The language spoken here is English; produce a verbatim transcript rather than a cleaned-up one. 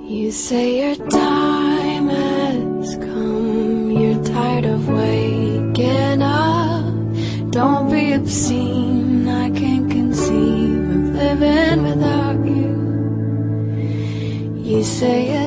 You say your time has come, you're tired of waking up. Don't be obscene, I can't conceive of living without you. You say